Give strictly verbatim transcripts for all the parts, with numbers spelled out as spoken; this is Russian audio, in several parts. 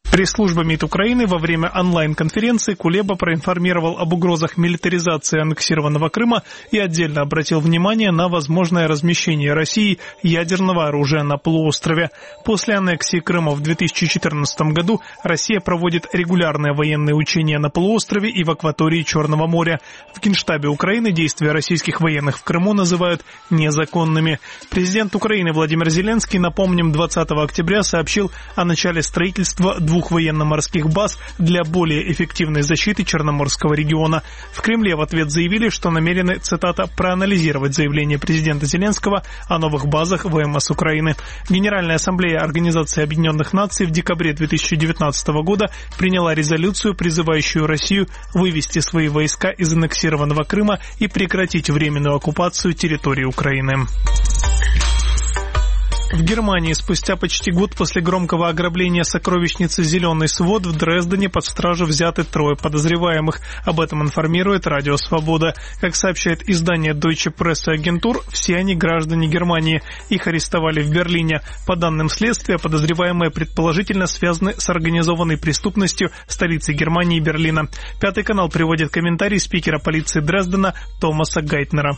Пресс-служба МИД Украины во время онлайн-конференции Кулеба проинформировал об угрозах милитаризации аннексированного Крыма и отдельно обратил внимание на возможное размещение России ядерного оружия на полуострове. После аннексии Крыма в две тысячи четырнадцатом году Россия проводит регулярные военные учения на полуострове и в акватории Черного моря. В Генштабе Украины действия российских военных в Крыму называют незаконными. Президент Украины Владимир Зеленский, напомним, двадцатого октября сообщил о начале строительства двух военно-морских баз для более эффективной защиты Черноморского региона. В Кремле в ответ заявили, что намерены, цитата, проанализировать заявление президента Зеленского о новых базах ВМС Украины. Генеральная ассамблея Организации Объединенных Наций в декабре две тысячи девятнадцатого года приняла резолюцию, призывающую Россию вывести свои войска из аннексированного Крыма и прекратить временную оккупацию территории Украины. В Германии спустя почти год после громкого ограбления сокровищницы «Зеленый свод» в Дрездене под стражу взяты трое подозреваемых. Об этом информирует Радио Свобода. Как сообщает издание Deutsche Presse Agentur, все они граждане Германии. Их арестовали в Берлине. По данным следствия, подозреваемые предположительно связаны с организованной преступностью столицы Германии Берлина. Пятый канал приводит комментарий спикера полиции Дрездена Томаса Гайтнера.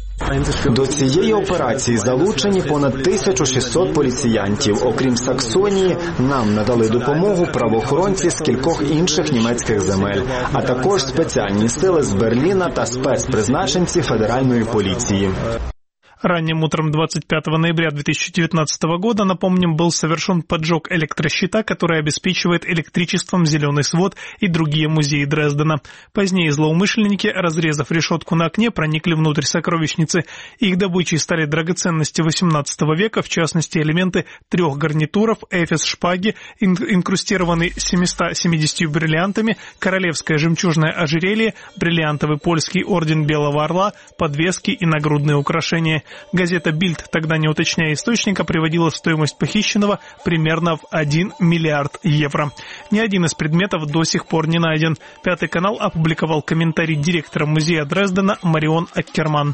До цієї операції залучені понад тисяча шістсот поліціянтів. Окрім Саксонії, нам надали допомогу правоохоронці з кількох інших німецьких земель, а також спеціальні сили з Берліна та спецпризначенці федеральної поліції. Ранним утром двадцать пятого ноября две тысячи девятнадцатого года, напомним, был совершен поджог электрощита, который обеспечивает электричеством «Зеленый свод» и другие музеи Дрездена. Позднее злоумышленники, разрезав решетку на окне, проникли внутрь сокровищницы. Их добычей стали драгоценности восемнадцатого века, в частности, элементы трех гарнитуров, эфес шпаги, инкрустированный семьюстами семидесятью бриллиантами, королевское жемчужное ожерелье, бриллиантовый польский орден Белого Орла, подвески и нагрудные украшения. Газета «Бильд», тогда не уточняя источника, приводила стоимость похищенного примерно в один миллиард евро. Ни один из предметов до сих пор не найден. Пятый канал опубликовал комментарий директора музея Дрездена Маріон Аккерман.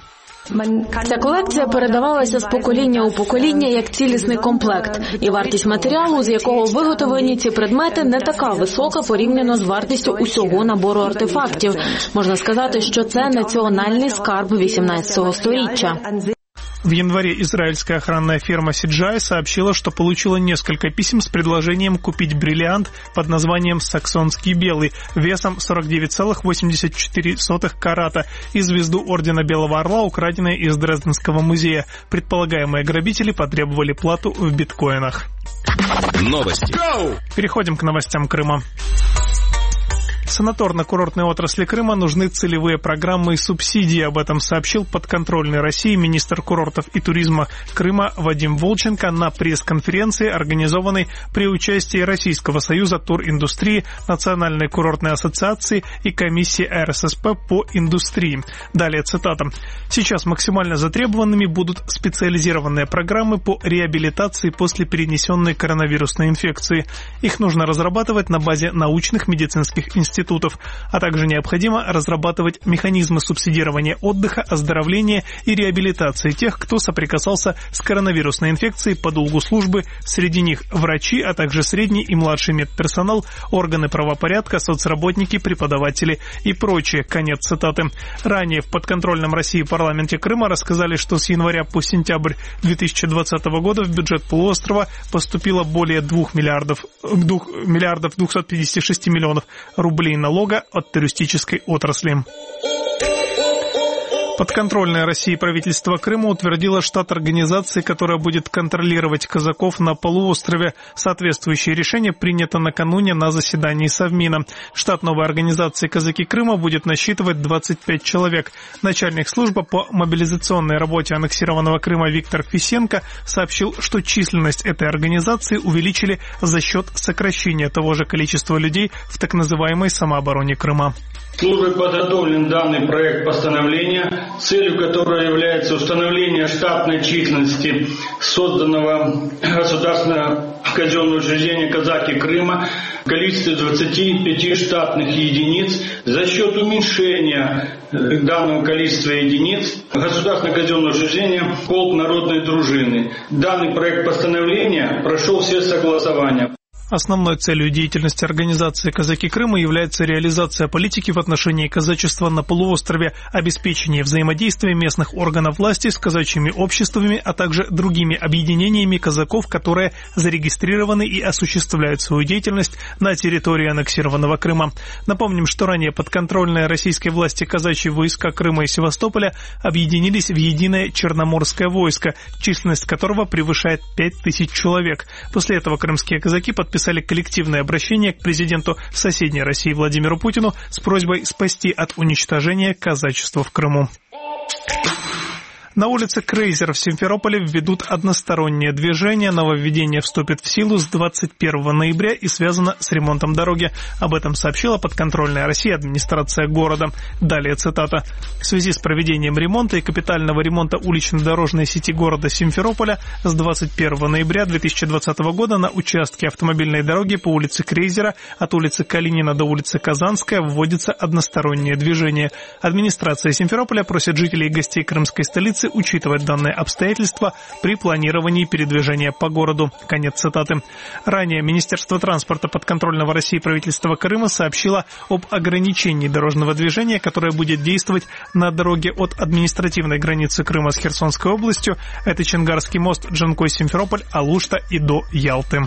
Ця колекція передавалася з покоління у покоління як цілісний комплект. І вартість матеріалу, з якого виготовлені ці предмети, не така висока порівняно з вартістю усього набору артефактів. Можна сказати, що це національний скарб вісімнадцятого сторіччя. В январе израильская охранная фирма Сиджай сообщила, что получила несколько писем с предложением купить бриллиант под названием «Саксонский белый» весом сорок девять целых восемьдесят четыре сотых карата и звезду ордена Белого Орла, украденной из Дрезденского музея. Предполагаемые грабители потребовали плату в биткоинах. Новости. Переходим к новостям Крыма. Санаторно-курортной отрасли Крыма нужны целевые программы и субсидии. Об этом сообщил подконтрольный России министр курортов и туризма Крыма Вадим Волченко на пресс-конференции, организованной при участии Российского союза туриндустрии, Национальной курортной ассоциации и комиссии эр эс эс пэ по индустрии. Далее цитата. «Сейчас максимально затребованными будут специализированные программы по реабилитации после перенесенной коронавирусной инфекции. Их нужно разрабатывать на базе научных медицинских институтов. институтов, а также необходимо разрабатывать механизмы субсидирования отдыха, оздоровления и реабилитации тех, кто соприкасался с коронавирусной инфекцией по долгу службы, среди них врачи, а также средний и младший медперсонал, органы правопорядка, соцработники, преподаватели и прочее». Конец цитаты. Ранее в подконтрольном России парламенте Крыма рассказали, что с января по сентябрь две тысячи двадцатого года в бюджет полуострова поступило более двух миллиардов, двух миллиардов двухсот пятидесяти шести миллионов рублей налога от туристической отрасли. Подконтрольное России правительство Крыма утвердило штат организации, которая будет контролировать казаков на полуострове. Соответствующее решение принято накануне на заседании Совмина. Штат новой организации «Казаки Крыма» будет насчитывать двадцать пять человек. Начальник службы по мобилизационной работе аннексированного Крыма Виктор Фисенко сообщил, что численность этой организации увеличили за счет сокращения того же количества людей в так называемой самообороне Крыма. Службой подготовлен данный проект постановления, целью которого является установление штатной численности созданного государственного казенного учреждения «Казаки Крыма» в количестве двадцати пяти штатных единиц. За счет уменьшения данного количества единиц государственное казенное учреждение «Полк народной дружины». Данный проект постановления прошел все согласования. Основной целью деятельности организации «Казаки Крыма» является реализация политики в отношении казачества на полуострове, обеспечение взаимодействия местных органов власти с казачьими обществами, а также другими объединениями казаков, которые зарегистрированы и осуществляют свою деятельность на территории аннексированного Крыма. Напомним, что ранее подконтрольные российской власти казачьи войска Крыма и Севастополя объединились в единое Черноморское войско, численность которого превышает пять тысяч человек. После этого крымские казаки подписали Писали коллективное обращение к президенту соседней России Владимиру Путину с просьбой спасти от уничтожения казачества в Крыму. На улице Крейзер в Симферополе введут одностороннее движение. Нововведение вступит в силу с двадцать первого ноября и связано с ремонтом дороги. Об этом сообщила подконтрольная России администрация города. Далее цитата. В связи с проведением ремонта и капитального ремонта улично-дорожной сети города Симферополя с двадцать первого ноября две тысячи двадцатого года на участке автомобильной дороги по улице Крейзера от улицы Калинина до улицы Казанская вводится одностороннее движение. Администрация Симферополя просит жителей и гостей крымской столицы учитывать данные обстоятельства при планировании передвижения по городу. Конец цитаты. Ранее Министерство транспорта подконтрольного России правительства Крыма сообщило об ограничении дорожного движения, которое будет действовать на дороге от административной границы Крыма с Херсонской областью. Это Чонгарский мост, Джанкой-Симферополь, Алушта и до Ялты.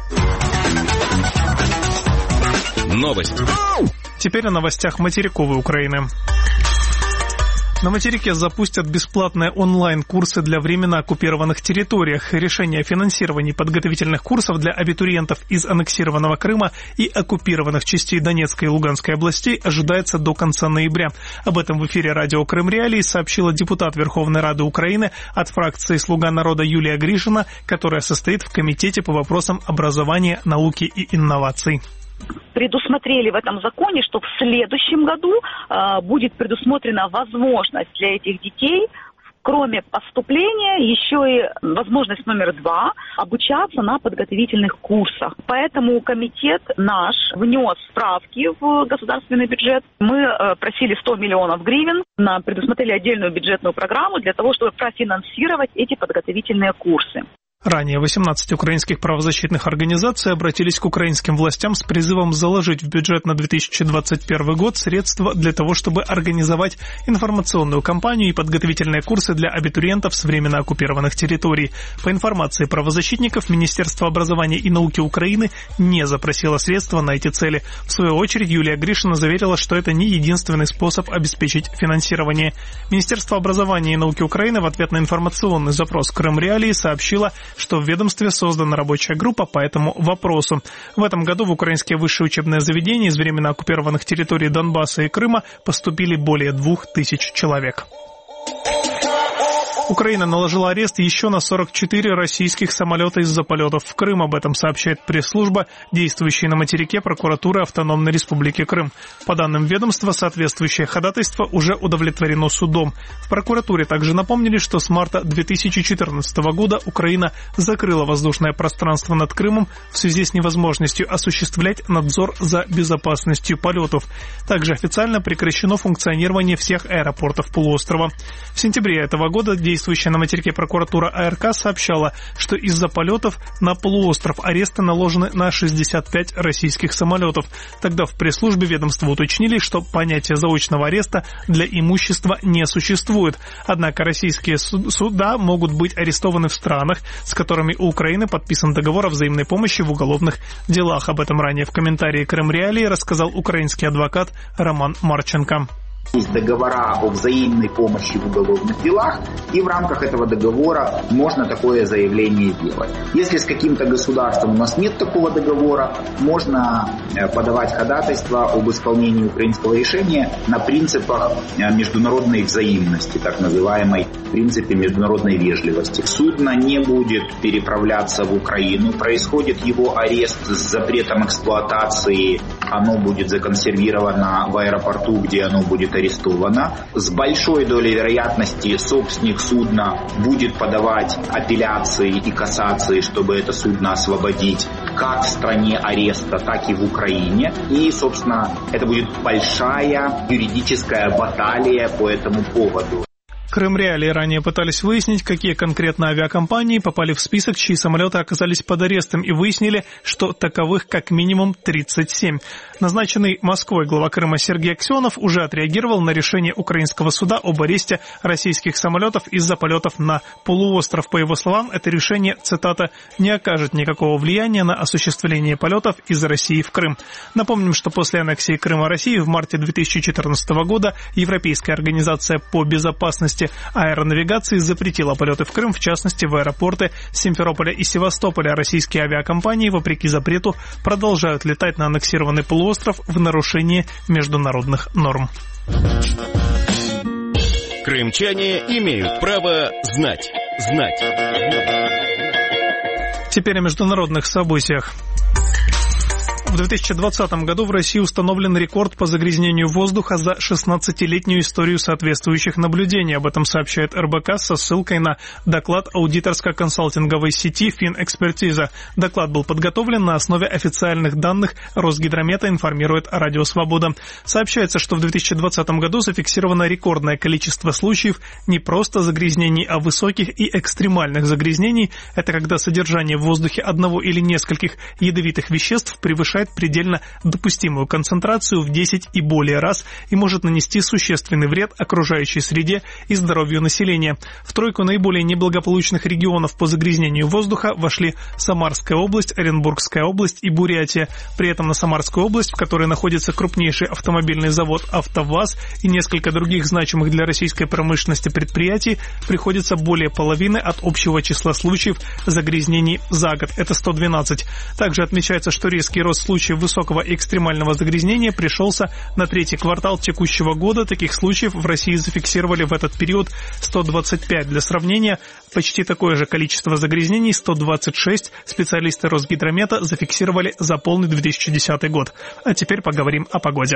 Новости. Теперь о новостях материковой Украины. На материке запустят бесплатные онлайн-курсы для временно оккупированных территориях. Решение о финансировании подготовительных курсов для абитуриентов из аннексированного Крыма и оккупированных частей Донецкой и Луганской областей ожидается до конца ноября. Об этом в эфире радио Крым Реалии сообщила депутат Верховной Рады Украины от фракции «Слуга народа» Юлия Гришина, которая состоит в Комитете по вопросам образования, науки и инноваций. Предусмотрели в этом законе, что в следующем году э, будет предусмотрена возможность для этих детей, кроме поступления, еще и возможность номер два – обучаться на подготовительных курсах. Поэтому комитет наш внес справки в государственный бюджет. Мы э, просили сто миллионов гривен, на, предусмотрели отдельную бюджетную программу для того, чтобы профинансировать эти подготовительные курсы. Ранее восемнадцать украинских правозащитных организаций обратились к украинским властям с призывом заложить в бюджет на две тысячи двадцать первый год средства для того, чтобы организовать информационную кампанию и подготовительные курсы для абитуриентов с временно оккупированных территорий. По информации правозащитников, Министерство образования и науки Украины не запросило средства на эти цели. В свою очередь, Юлия Гришина заверила, что это не единственный способ обеспечить финансирование. Министерство образования и науки Украины в ответ на информационный запрос Крым Реалии сообщило, что в ведомстве создана рабочая группа по этому вопросу. В этом году в украинские высшие учебные заведения из временно оккупированных территорий Донбасса и Крыма поступили более двух тысяч человек. Украина наложила арест еще на сорок четыре российских самолета из-за полетов в Крым. Об этом сообщает пресс-служба, действующая на материке прокуратуры Автономной Республики Крым. По данным ведомства, соответствующее ходатайство уже удовлетворено судом. В прокуратуре также напомнили, что с марта две тысячи четырнадцатого года Украина закрыла воздушное пространство над Крымом в связи с невозможностью осуществлять надзор за безопасностью полетов. Также официально прекращено функционирование всех аэропортов полуострова. В сентябре этого года действующая на материке прокуратура АРК сообщала, что из-за полетов на полуостров аресты наложены на шестьдесят пять российских самолетов. Тогда в пресс-службе ведомства уточнили, что понятия заочного ареста для имущества не существует. Однако российские суда могут быть арестованы в странах, с которыми у Украины подписан договор о взаимной помощи в уголовных делах. Об этом ранее в комментарии Крым Реалии рассказал украинский адвокат Роман Марченко. Есть договора о взаимной помощи в уголовных делах, и в рамках этого договора можно такое заявление делать. Если с каким-то государством у нас нет такого договора, можно подавать ходатайство об исполнении украинского решения на принципах международной взаимности, так называемой принципе международной вежливости. Судно не будет переправляться в Украину, происходит его арест с запретом эксплуатации, оно будет законсервировано в аэропорту, где оно будет арестовано. С большой долей вероятности собственник судна будет подавать апелляции и кассации, чтобы это судно освободить как в стране ареста, так и в Украине. И, собственно, это будет большая юридическая баталия по этому поводу. Крым Реалии ранее пытались выяснить, какие конкретно авиакомпании попали в список, чьи самолеты оказались под арестом, и выяснили, что таковых как минимум тридцать семь. Назначенный Москвой глава Крыма Сергей Аксенов уже отреагировал на решение украинского суда об аресте российских самолетов из-за полетов на полуостров. По его словам, это решение, цитата, «не окажет никакого влияния на осуществление полетов из России в Крым». Напомним, что после аннексии Крыма России в марте две тысячи четырнадцатого года Европейская организация по безопасности аэронавигации запретила полеты в Крым, в частности в аэропорты Симферополя и Севастополя. Российские авиакомпании, вопреки запрету, продолжают летать на аннексированный полуостров в нарушении международных норм. Крымчане имеют право знать. Знать. Теперь о международных событиях. В две тысячи двадцатом году в России установлен рекорд по загрязнению воздуха за шестнадцатилетнюю историю соответствующих наблюдений. Об этом сообщает эр бэ ка со ссылкой на доклад аудиторско-консалтинговой сети «Финэкспертиза». Доклад был подготовлен на основе официальных данных Росгидромета, информирует Радио Свобода. Сообщается, что в две тысячи двадцатом году зафиксировано рекордное количество случаев не просто загрязнений, а высоких и экстремальных загрязнений. Это когда содержание в воздухе одного или нескольких ядовитых веществ превышает предельно допустимую концентрацию в десять и более раз и может нанести существенный вред окружающей среде и здоровью населения. В тройку наиболее неблагополучных регионов по загрязнению воздуха вошли Самарская область, Оренбургская область и Бурятия. При этом на Самарскую область, в которой находится крупнейший автомобильный завод «АвтоВАЗ» и несколько других значимых для российской промышленности предприятий, приходится более половины от общего числа случаев загрязнений за год. Это сто двенадцать. Также отмечается, что резкий рост случаев высокого и экстремального загрязнения пришелся на третий квартал текущего года. Таких случаев в России зафиксировали в этот период сто двадцать пять. Для сравнения, почти такое же количество загрязнений, сто двадцать шесть, специалисты Росгидромета зафиксировали за полный две тысячи десятый год. А теперь поговорим о погоде.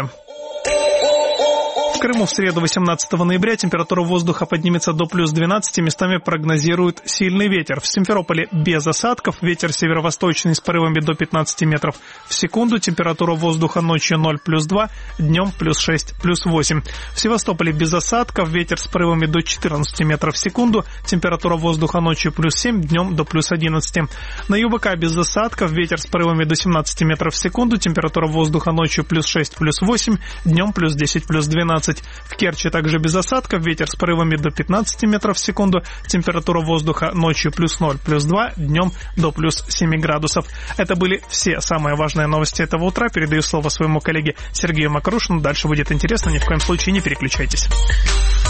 В Крыму в среду восемнадцатого ноября температура воздуха поднимется до плюс двенадцати, местами прогнозируют сильный ветер. В Симферополе без осадков, ветер северо-восточный с порывами до пятнадцати метров в секунду, температура воздуха ночью ноль плюс два, днем плюс шесть плюс восемь. В Севастополе без осадков, ветер с порывами до четырнадцати метров в секунду, температура воздуха ночью плюс семь, днем до плюс одиннадцати. На ю бэ ка без осадков, ветер с порывами до семнадцати метров в секунду, температура воздуха ночью плюс шесть плюс восемь, днем плюс десять плюс двенадцать. В Керчи также без осадков, ветер с порывами до пятнадцати метров в секунду, температура воздуха ночью плюс ноль плюс два, днем до плюс семи градусов. Это были все самые важные новости этого утра. Передаю слово своему коллеге Сергею Макрушину. Дальше будет интересно, ни в коем случае не переключайтесь.